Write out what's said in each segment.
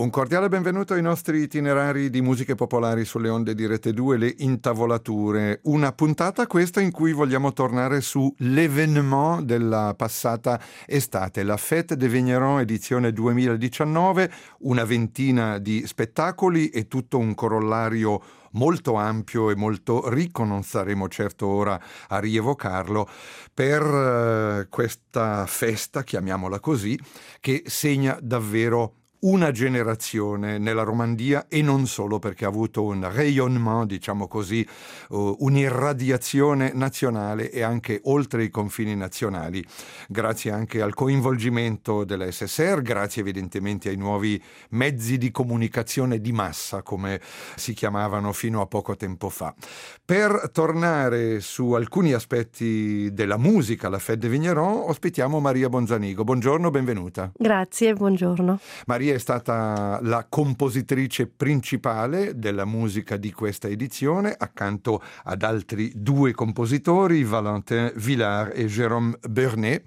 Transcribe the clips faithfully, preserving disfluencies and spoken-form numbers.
Un cordiale benvenuto ai nostri itinerari di musiche popolari sulle onde di Rete due, le intavolature. Una puntata questa in cui vogliamo tornare su l'événement della passata estate, la Fête des Vignerons edizione duemiladiciannove, una ventina di spettacoli e tutto un corollario molto ampio e molto ricco, non saremo certo ora a rievocarlo, per eh, questa festa, chiamiamola così, che segna davvero una generazione nella Romandia e non solo, perché ha avuto un rayonnement, diciamo così, uh, un'irradiazione nazionale e anche oltre i confini nazionali, grazie anche al coinvolgimento della S S R, grazie evidentemente ai nuovi mezzi di comunicazione di massa, come si chiamavano fino a poco tempo fa. Per tornare su alcuni aspetti della musica, la Fête des Vignerons, ospitiamo Maria Bonzanigo. Buongiorno, benvenuta. Grazie, buongiorno. Maria è stata la compositrice principale della musica di questa edizione, accanto ad altri due compositori, Valentin Villard e Jérôme Bernet.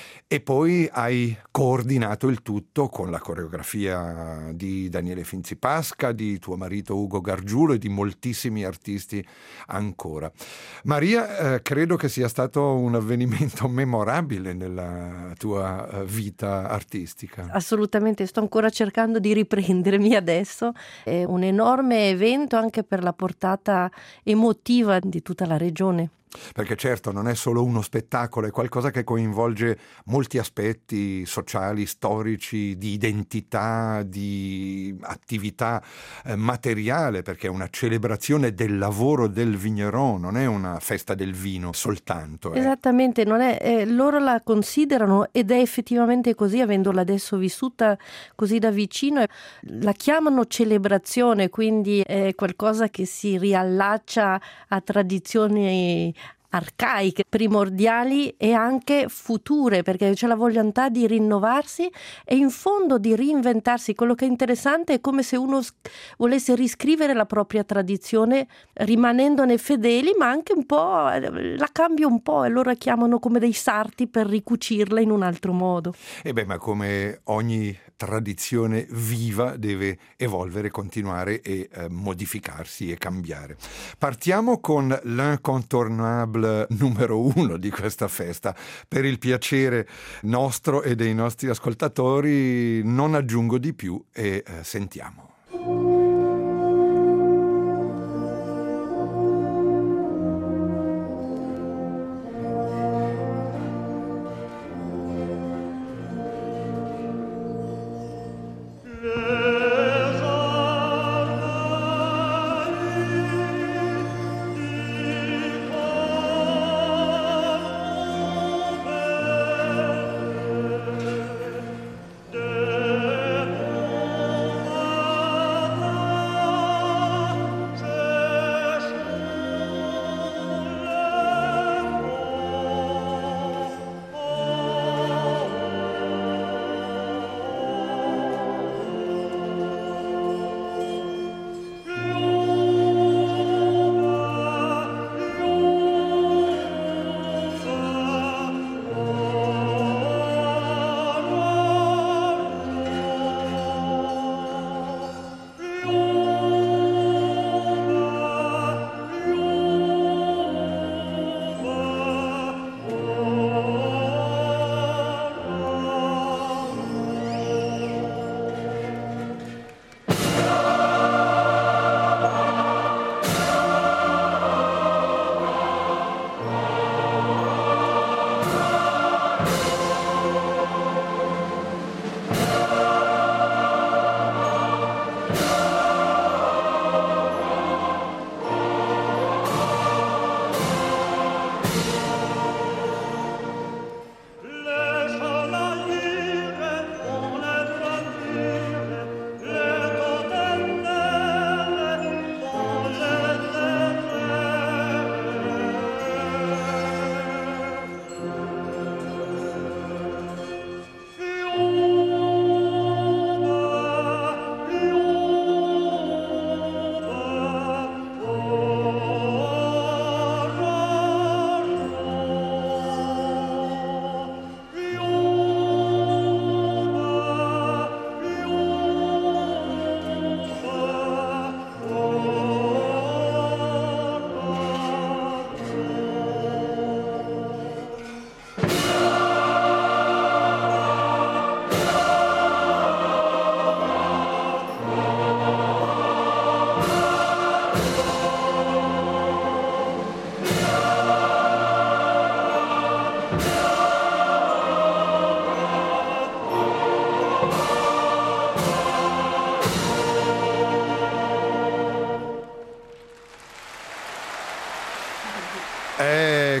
E poi hai coordinato il tutto con la coreografia di Daniele Finzi-Pasca, di tuo marito Ugo Gargiulo e di moltissimi artisti ancora. Maria, eh, credo che sia stato un avvenimento memorabile nella tua vita artistica. Assolutamente, sto ancora cercando di riprendermi adesso. È un enorme evento anche per la portata emotiva di tutta la regione. Perché certo non è solo uno spettacolo, è qualcosa che coinvolge molti aspetti sociali, storici, di identità, di attività eh, materiale, perché è una celebrazione del lavoro del vigneron, non è una festa del vino soltanto. Eh. Esattamente, non è, eh, loro la considerano ed è effettivamente così, avendola adesso vissuta così da vicino. La chiamano celebrazione, quindi è qualcosa che si riallaccia a tradizioni arcaiche, primordiali e anche future, perché c'è la volontà di rinnovarsi e in fondo di reinventarsi. Quello che è interessante è come se uno volesse riscrivere la propria tradizione rimanendone fedeli, ma anche un po' la cambia un po' e loro chiamano come dei sarti per ricucirla in un altro modo. E beh, ma come ogni tradizione viva deve evolvere, continuare e eh, modificarsi e cambiare. Partiamo con l'incontournable numero uno di questa festa. Per il piacere nostro e dei nostri ascoltatori non aggiungo di più e eh, sentiamo. De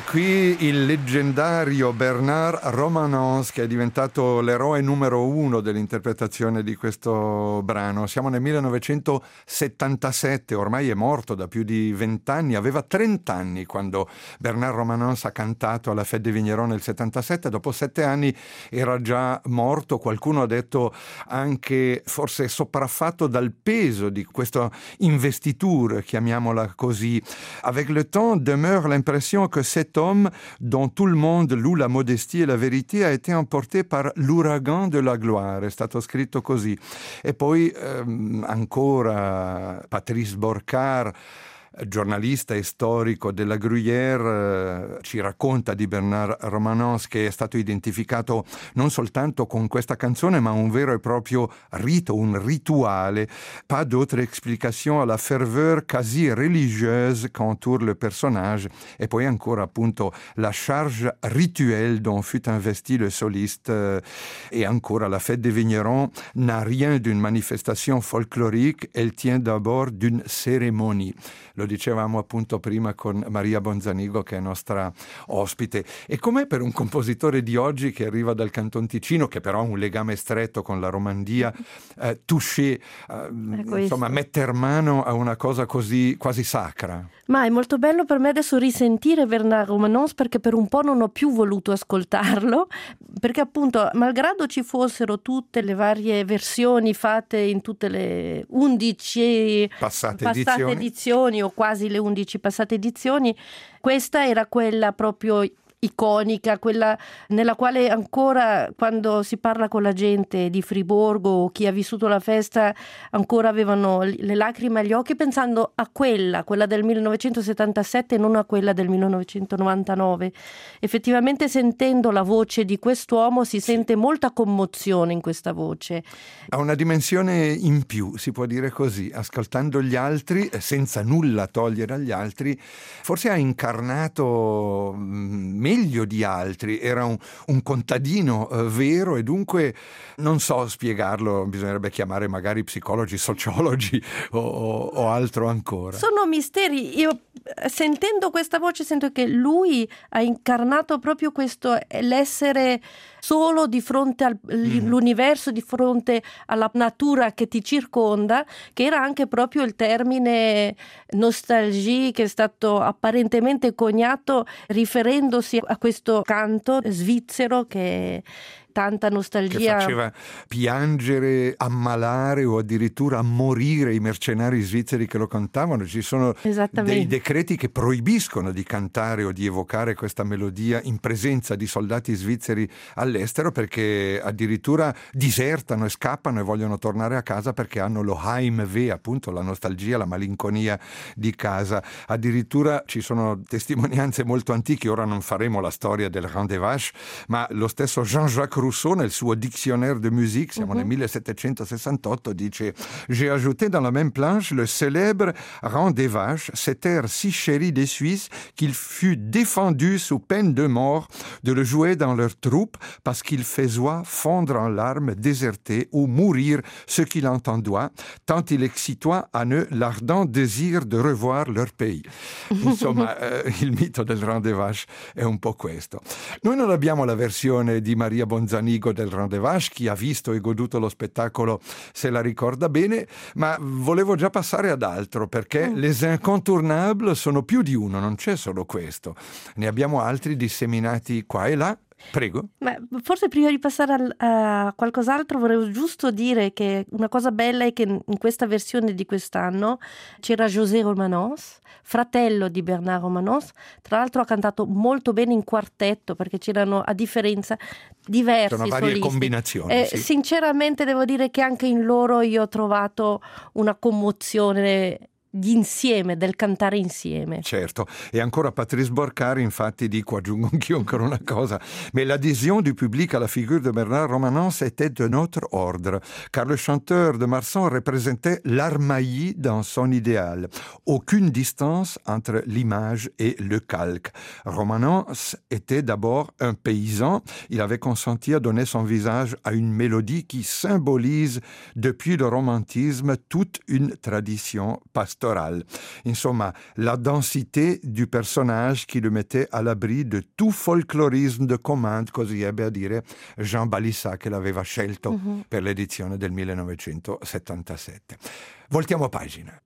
qui il leggendario Bernard Romanens, che è diventato l'eroe numero uno dell'interpretazione di questo brano. Siamo nel millenovecentosettantasette, ormai è morto da più di vent'anni, aveva trenta anni quando Bernard Romanens ha cantato alla Fête des Vignerons nel settantasette, dopo sette anni era già morto, qualcuno ha detto anche forse sopraffatto dal peso di questa investiture, chiamiamola così. Avec le temps demeure l'impression que cet homme, dont tout le monde loue la modestie et la vérité, a été emporté par l'ouragan de la gloire. È stato scritto così. E poi ehm, ancora Patrice Borcard, giornalista e storico della Gruyère, eh, ci racconta di Bernard Romanens, che è stato identificato non soltanto con questa canzone, ma un vero e proprio rito, un rituale. Pas d'autre explication à la ferveur quasi religieuse qu'entoure le personnage. E poi ancora appunto la charge rituelle dont fut investi le soliste. E ancora la Fête des Vignerons n'a rien d'une manifestation folklorique, elle tient d'abord d'une cérémonie. Lo dicevamo appunto prima con Maria Bonzanigo, che è nostra ospite. E com'è per un compositore di oggi che arriva dal Canton Ticino, che però ha un legame stretto con la Romandia, eh, toucher, eh, insomma metter mano a una cosa così quasi sacra? Ma è molto bello per me adesso risentire Bernard Romanens, perché per un po' non ho più voluto ascoltarlo, perché appunto malgrado ci fossero tutte le varie versioni fatte in tutte le undici passate, passate edizioni. edizioni o quasi le undici passate edizioni, questa era quella proprio iconica, quella nella quale ancora quando si parla con la gente di Friburgo o chi ha vissuto la festa ancora avevano le lacrime agli occhi pensando a quella, quella del millenovecentosettantasette e non a quella del millenovecentonovantanove. Effettivamente sentendo la voce di quest'uomo si sente molta commozione in questa voce. Ha una dimensione in più, si può dire così, ascoltando gli altri, senza nulla togliere agli altri, forse ha incarnato meglio di altri, era un, un contadino eh, vero, e dunque non so spiegarlo, bisognerebbe chiamare magari psicologi, sociologi o, o altro ancora. Sono misteri. Io sentendo questa voce sento che lui ha incarnato proprio questo, l'essere solo di fronte all'universo, mm. di fronte alla natura che ti circonda, che era anche proprio il termine nostalgie che è stato apparentemente coniato riferendosi a questo canto svizzero che tanta nostalgia, che faceva piangere, ammalare o addirittura morire i mercenari svizzeri che lo cantavano. Ci sono dei decreti che proibiscono di cantare o di evocare questa melodia in presenza di soldati svizzeri all'estero, perché addirittura disertano e scappano e vogliono tornare a casa perché hanno lo Heimweh, appunto la nostalgia, la malinconia di casa. Addirittura ci sono testimonianze molto antiche, ora non faremo la storia del Rhin des Vaches, ma lo stesso Jean-Jacques Rousseau nel suo Dictionnaire de musique, siamo uh-huh. nel millesettecentosessantotto, dice: j'ai ajouté dans la même planche le célèbre Rhin des Vaches, cet air si chéri des Suisses qu'il fut défendu sous peine de mort de le jouer dans leurs troupes parce qu'il faisait fondre en larmes, déserter ou mourir ceux qui l'entendoient, tant il excitait à eux l'ardent désir de revoir leur pays. Insomma, eh, il mito del Rhin des Vaches è un po' questo. Noi non abbiamo la versione di Maria Bonzanigo del Rhin des Vaches, chi ha visto e goduto lo spettacolo se la ricorda bene, ma volevo già passare ad altro, perché mm. les incontournables sono più di uno, non c'è solo questo, ne abbiamo altri disseminati qua e là. Prego. Ma forse prima di passare a, a qualcos'altro volevo giusto dire che una cosa bella è che in questa versione di quest'anno c'era José Romanens, fratello di Bernard Romanens, tra l'altro ha cantato molto bene in quartetto, perché c'erano a differenza diversi solisti. Sono varie solisti. combinazioni. Eh, sì. Sinceramente devo dire che anche in loro io ho trovato una commozione di insieme, del cantare insieme. Certo, e ancora Patrice Borcard, infatti dico, aggiungo anch'io ancora una cosa, mais l'adhésion du public à la figure de Bernard Romanens était de notre ordre, car le chanteur de Marsan représentait l'Armailly dans son idéal. Aucune distance entre l'image et le calque. Romanens était d'abord un paysan, il avait consenti à donner son visage à une mélodie qui symbolise depuis le romantisme toute une tradition pastorale. pastorale. Insomma, la densité du personnage qui le mettait à l'abri de tout folklorisme de commande, così ebbe a dire Jean Balissat, che l'aveva scelto mm-hmm. per l'edizione del millenovecentosettantasette. Voltiamo pagina.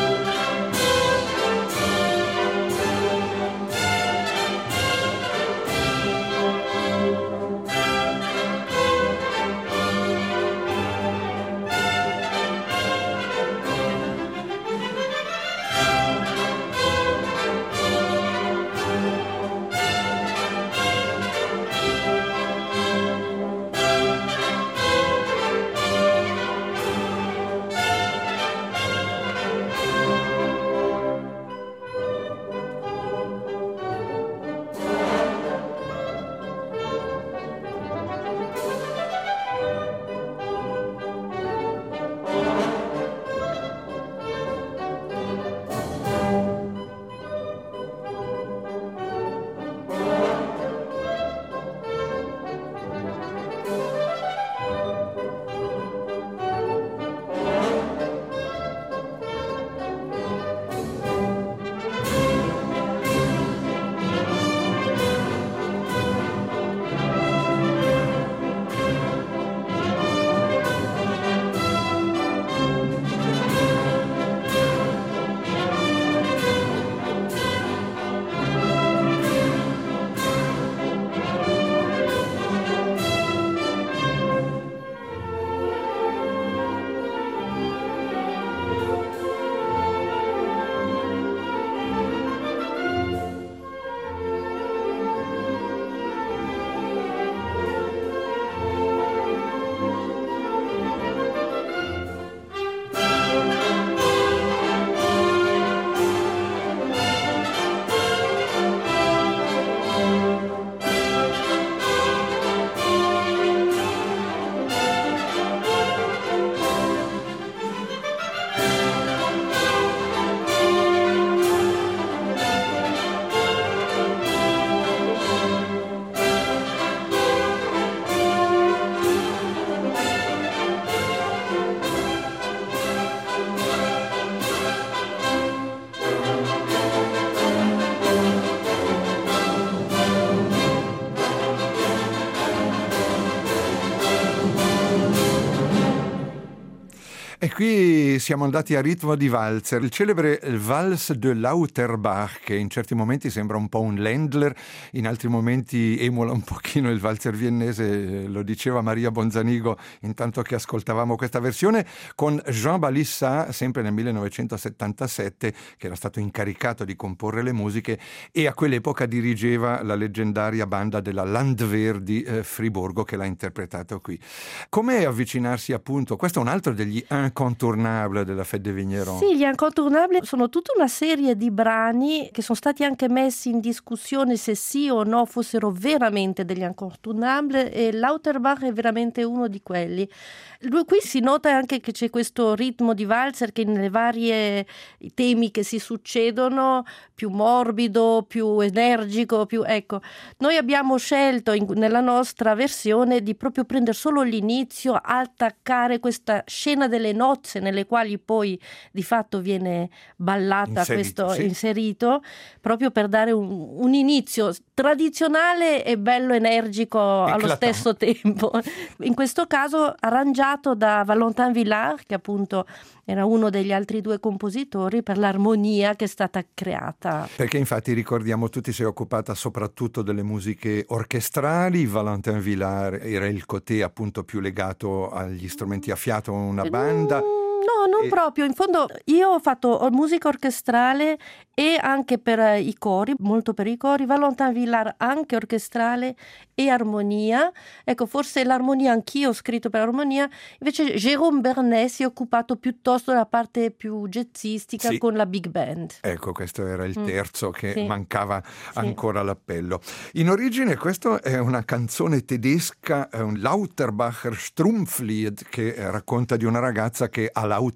E qui siamo andati a ritmo di valzer, il celebre Vals de Lauterbach, che in certi momenti sembra un po' un Ländler, in altri momenti emula un pochino il valzer viennese, lo diceva Maria Bonzanigo intanto che ascoltavamo questa versione, con Jean Balissat, sempre nel millenovecentosettantasette, che era stato incaricato di comporre le musiche e a quell'epoca dirigeva la leggendaria banda della Landwehr di eh, Friburgo, che l'ha interpretato qui. Com'è avvicinarsi appunto, questo è un altro degli incontournable della Fête des Vignerons. Sì, gli incontournable sono tutta una serie di brani che sono stati anche messi in discussione se sì o no fossero veramente degli incontournable, e Lauterbach è veramente uno di quelli. Lui, qui si nota anche che c'è questo ritmo di valzer che nelle varie temi che si succedono, più morbido, più energico, più ecco. Noi abbiamo scelto in, nella nostra versione di proprio prendere solo l'inizio, attaccare questa scena delle nozze nelle quali poi di fatto viene ballata, inserito, questo sì. inserito, proprio per dare un, un inizio tradizionale e bello energico Eclatant. Allo stesso tempo. In questo caso arrangiato da Valentin Villard, che appunto era uno degli altri due compositori, per l'armonia che è stata creata. Perché infatti ricordiamo tutti si è occupata soprattutto delle musiche orchestrali. Valentin Villard era il côté appunto più legato agli strumenti a fiato, una banda. No, non e... proprio. In fondo io ho fatto musica orchestrale e anche per i cori, molto per i cori. Valentin Villard anche orchestrale e armonia. Ecco, forse l'armonia anch'io ho scritto per armonia. Invece Jérôme Bernet si è occupato piuttosto della parte più jazzistica, sì. con la big band. Ecco, questo era il terzo mm. che sì. mancava sì. ancora l'appello. In origine questa è una canzone tedesca, è un Lauterbacher Strumpflied, che racconta di una ragazza che a Lauterbach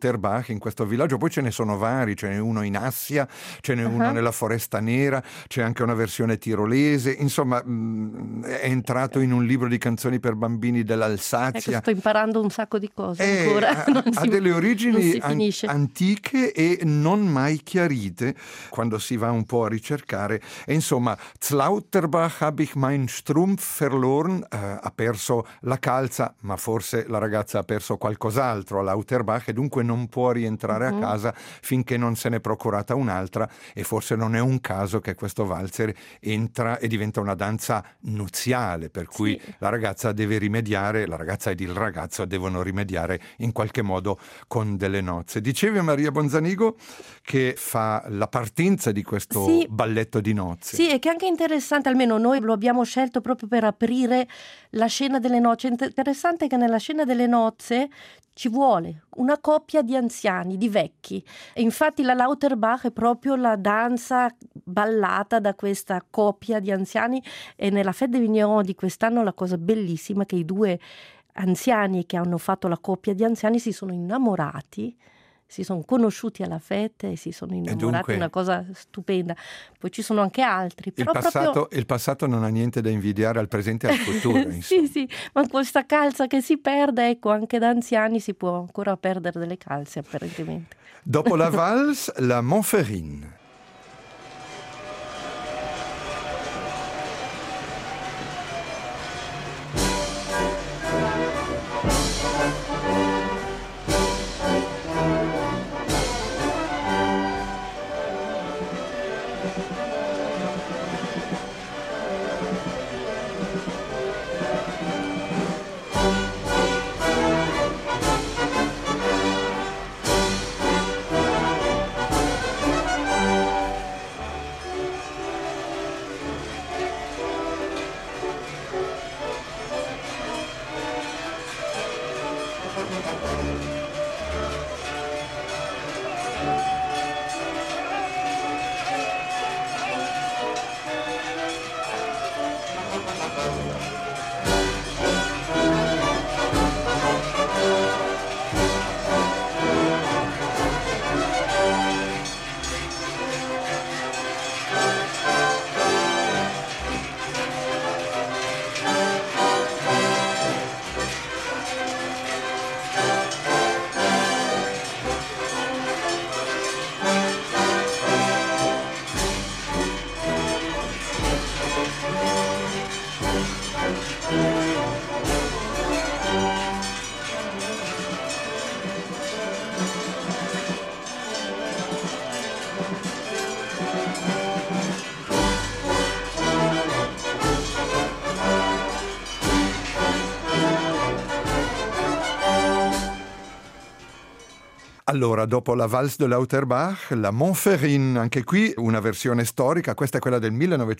Lauterbach in questo villaggio. Poi ce ne sono vari, ce n'è uno in Assia, ce n'è uh-huh. uno nella Foresta Nera, c'è anche una versione tirolese, insomma mh, è entrato in un libro di canzoni per bambini dell'Alsazia. Ecco, sto imparando un sacco di cose è, ancora. Ha, ha si, delle origini an- antiche e non mai chiarite quando si va un po' a ricercare. E insomma, Zlauterbach hab ich mein Strumpf verloren, eh, ha perso la calza, ma forse la ragazza ha perso qualcos'altro a Lauterbach e dunque non può rientrare uh-huh. a casa finché non se n'è procurata un'altra, e forse non è un caso che questo valzer entra e diventa una danza nuziale, per cui sì. la ragazza deve rimediare, la ragazza ed il ragazzo devono rimediare in qualche modo con delle nozze. Dicevi a Maria Bonzanigo che fa la partenza di questo sì. balletto di nozze. Sì, e che è anche interessante, almeno noi lo abbiamo scelto proprio per aprire la scena delle nozze. Interessante che nella scena delle nozze ci vuole una coppia di anziani, di vecchi. E infatti la Lauterbach è proprio la danza ballata da questa coppia di anziani, e nella Fête des Vignerons di quest'anno la cosa bellissima è che i due anziani che hanno fatto la coppia di anziani si sono innamorati, si sono conosciuti alla fête e si sono innamorati, dunque, una cosa stupenda. Poi ci sono anche altri. Però il, passato, proprio... il passato non ha niente da invidiare al presente e al futuro. Sì, sì, ma questa calza che si perde, ecco, anche da anziani si può ancora perdere delle calze apparentemente. Dopo la valse, la Montferrine. Allora, dopo la Valse de Lauterbach, la Montferrine, anche qui una versione storica, questa è quella del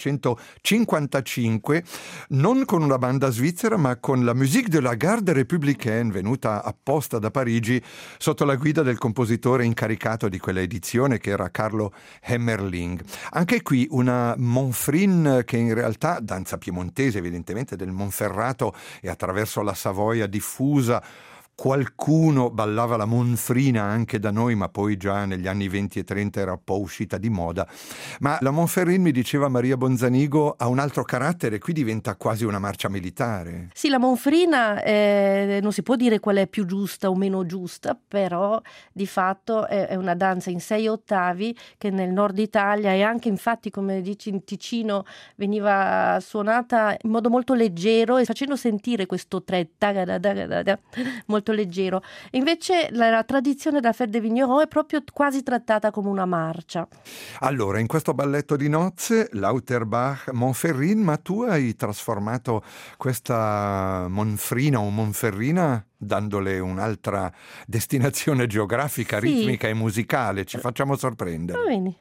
millenovecentocinquantacinque, non con una banda svizzera ma con la Musique de la Garde Républicaine, venuta apposta da Parigi sotto la guida del compositore incaricato di quella edizione, che era Carlo Hemmerling. Anche qui una Montferrine che in realtà, danza piemontese evidentemente del Monferrato e attraverso la Savoia diffusa. Qualcuno ballava la monfrina anche da noi, ma poi già negli anni venti e trenta era un po' uscita di moda. Ma la Montferrine, mi diceva Maria Bonzanigo, ha un altro carattere, qui diventa quasi una marcia militare. Sì, la monfrina eh, non si può dire qual è più giusta o meno giusta, però di fatto è, è una danza in sei ottavi che nel nord Italia, e anche infatti, come dici, in Ticino veniva suonata in modo molto leggero e facendo sentire questo tre molto leggero. Invece la, la tradizione della Fête des Vignerons è proprio quasi trattata come una marcia. Allora, in questo balletto di nozze, Lauterbach, Montferrine, ma tu hai trasformato questa monfrina o monferrina dandole un'altra destinazione geografica, sì, ritmica e musicale. Ci facciamo sorprendere. Va bene.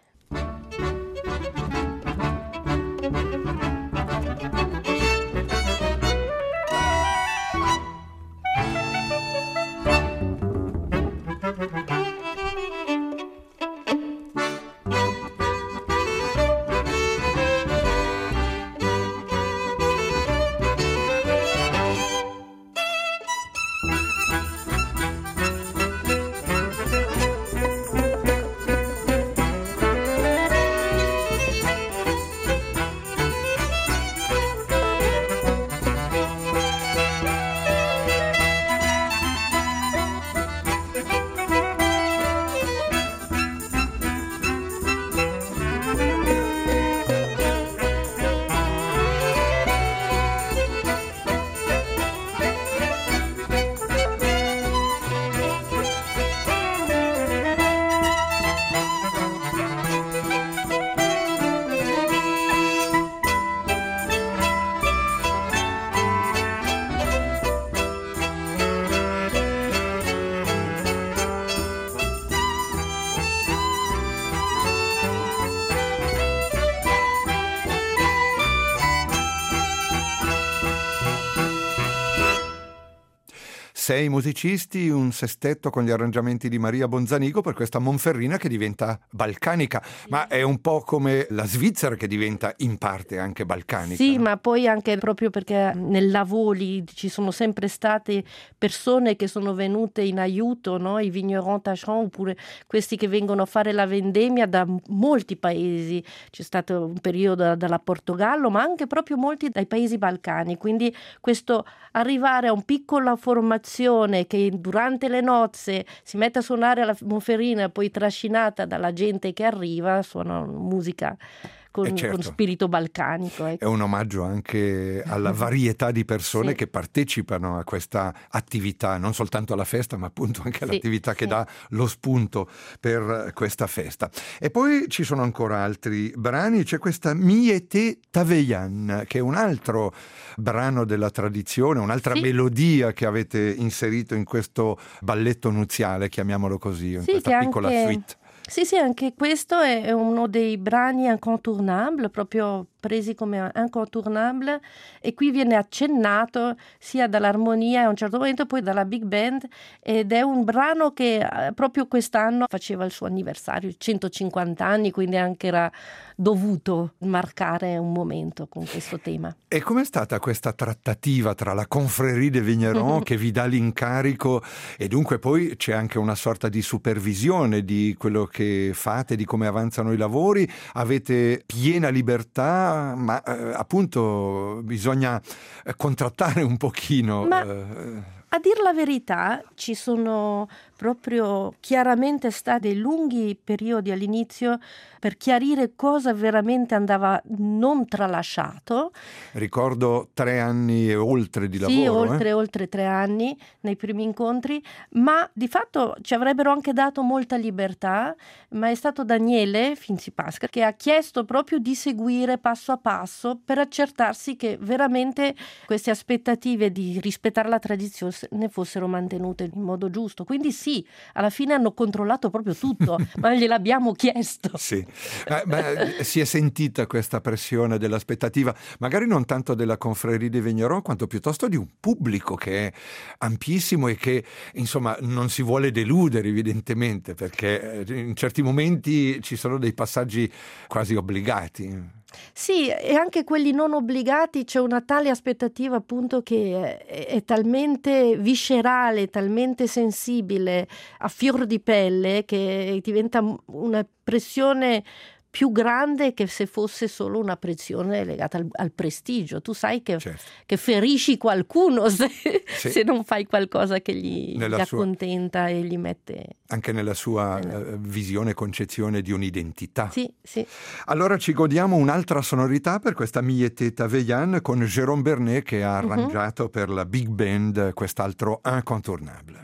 sei musicisti, un sestetto con gli arrangiamenti di Maria Bonzanigo per questa Monferrina che diventa balcanica, ma è un po' come la Svizzera che diventa in parte anche balcanica. Sì, no? ma poi anche proprio perché nel Lavoli ci sono sempre state persone che sono venute in aiuto, no? I vignerons tachons, oppure questi che vengono a fare la vendemmia da molti paesi. C'è stato un periodo dalla Portogallo, ma anche proprio molti dai paesi balcani. Quindi questo arrivare a un piccola formazione che durante le nozze si mette a suonare la Monferrina, poi trascinata dalla gente che arriva, suona musica con, Eh certo. con spirito balcanico. Ecco. È un omaggio anche alla varietà di persone Sì. che partecipano a questa attività, non soltanto alla festa, ma appunto anche Sì, all'attività che sì. dà lo spunto per questa festa. E poi ci sono ancora altri brani, c'è questa Miete Taveyan, che è un altro brano della tradizione, un'altra Sì. melodia che avete inserito in questo balletto nuziale, chiamiamolo così, in Sì, questa che piccola anche- suite. Sì, sì, anche questo è è uno dei brani incontournable, proprio presi come incontournable, e qui viene accennato sia dall'armonia a un certo momento, poi dalla big band, ed è un brano che eh, proprio quest'anno faceva il suo anniversario, centocinquanta anni, quindi anche era dovuto marcare un momento con questo tema. E com'è stata questa trattativa tra la Confrérie des Vignerons che vi dà l'incarico e dunque poi c'è anche una sorta di supervisione di quello che fate, di come avanzano i lavori? Avete piena libertà, ma eh, appunto bisogna eh, contrattare un pochino. Ma- eh, A dir la verità, ci sono proprio chiaramente stati dei lunghi periodi all'inizio per chiarire cosa veramente andava non tralasciato. Ricordo tre anni e oltre di Sì, lavoro. oltre, eh? oltre tre anni nei primi incontri, ma di fatto ci avrebbero anche dato molta libertà, ma è stato Daniele Finzi-Pasca che ha chiesto proprio di seguire passo a passo per accertarsi che veramente queste aspettative di rispettare la tradizione ne fossero mantenute in modo giusto. Quindi sì, alla fine hanno controllato proprio tutto, ma gliel'abbiamo chiesto. Sì, eh, beh, si è sentita questa pressione dell'aspettativa, magari non tanto della Confrérie des Vignerons, quanto piuttosto di un pubblico che è ampissimo e che, insomma, non si vuole deludere evidentemente, perché in certi momenti ci sono dei passaggi quasi obbligati. Sì, e anche quelli non obbligati, c'è una tale aspettativa appunto che è, è talmente viscerale, talmente sensibile, a fior di pelle, che diventa una pressione più grande che se fosse solo una pressione legata al, al prestigio. Tu sai che, Certo. che ferisci qualcuno se, Sì. se non fai qualcosa che gli, Nella gli sua- accontenta e gli mette... Anche nella sua Eh, no. eh, visione e concezione di un'identità. Sì, sì. Allora ci godiamo un'altra sonorità per questa Miete Taveyan con Jérôme Bernet che ha arrangiato per la big band quest'altro incontournable.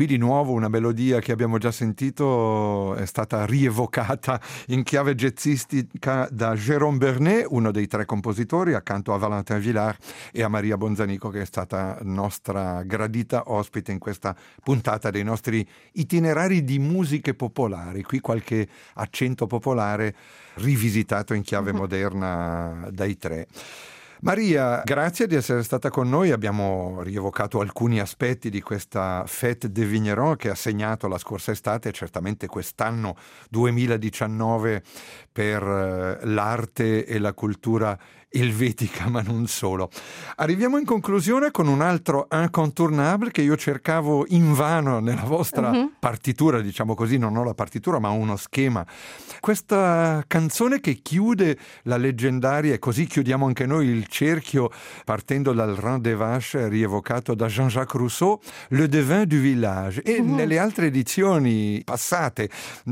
qui di nuovo una melodia che abbiamo già sentito è stata rievocata in chiave jazzistica da Jérôme Bernet, uno dei tre compositori, accanto a Valentin Villard e a Maria Bonzanico, che è stata nostra gradita ospite in questa puntata dei nostri itinerari di musiche popolari. Qui qualche accento popolare rivisitato in chiave moderna dai tre. Maria, grazie di essere stata con noi. Abbiamo rievocato alcuni aspetti di questa Fête des Vignerons che ha segnato la scorsa estate e certamente quest'anno duemiladiciannove per l'arte e la cultura elvetica, ma non solo. Arriviamo in conclusione con un altro incontournable che io cercavo invano nella vostra uh-huh. partitura, diciamo così, non ho la partitura ma uno schema. Questa canzone che chiude la leggendaria, e così chiudiamo anche noi il cerchio partendo dal Rhin des Vaches rievocato da Jean-Jacques Rousseau, Le Devin du Village. E uh-huh. nelle altre edizioni passate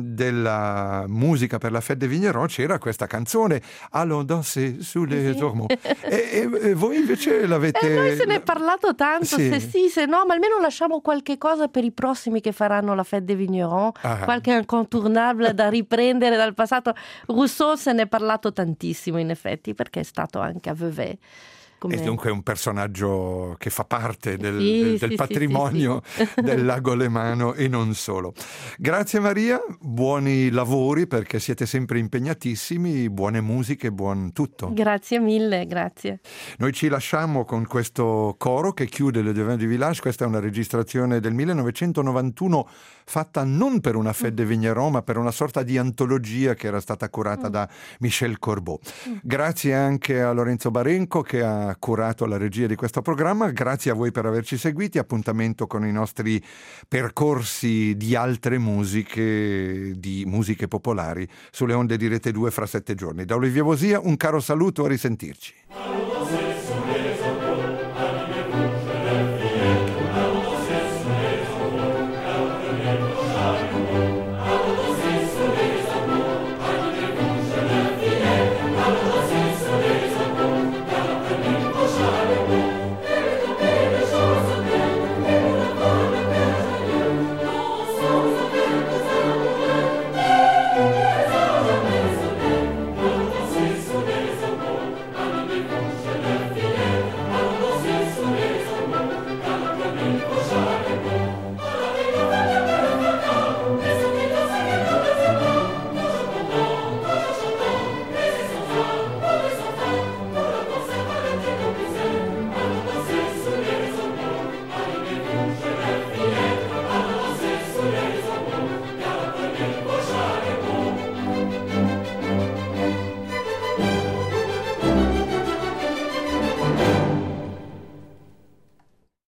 della musica per la Fête des Vignerons c'era questa canzone, Allons danser sous les e, e, e voi invece l'avete... Eh, noi se ne è parlato tanto, sì. se sì, se no, ma almeno lasciamo qualche cosa per i prossimi che faranno la Fête des Vignerons, ah. qualche incontournable da riprendere dal passato. Rousseau se ne è parlato tantissimo in effetti, perché è stato anche a Vevey. Come... E dunque è un personaggio che fa parte del, sì, del, del sì, patrimonio sì, sì. del Lago Lemano e non solo. Grazie Maria, buoni lavori perché siete sempre impegnatissimi, buone musiche, buon tutto. Grazie mille, grazie. Noi ci lasciamo con questo coro che chiude Le Devin du Village. Questa è una registrazione del millenovecentonovantuno fatta non per una Fête des Vignerons ma per una sorta di antologia che era stata curata mm. da Michel Corbeau. Mm. Grazie anche a Lorenzo Barenco che ha curato la regia di questo programma. Grazie a voi per averci seguiti. Appuntamento con i nostri percorsi di altre musiche, di musiche popolari sulle onde di Rete due fra sette giorni. Da Olivier Vosia un caro saluto, a risentirci.